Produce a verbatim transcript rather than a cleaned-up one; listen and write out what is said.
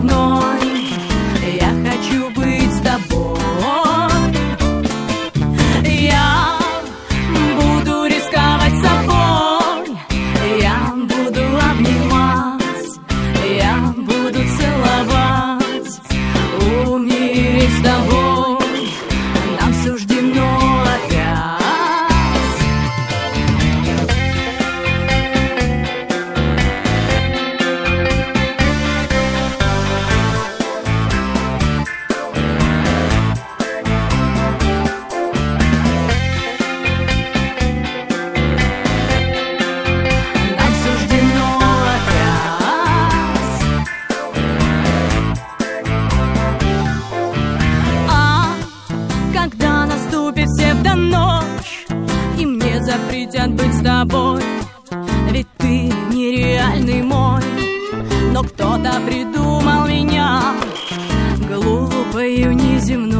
одной. Я хочу быть с тобой. Я буду рисковать собой. Я буду обнимать. Я буду целовать. Умереть с тобой нам суждено опять. Запретят быть с тобой, ведь ты нереальный мой. Но кто-то придумал меня глупою, неземной.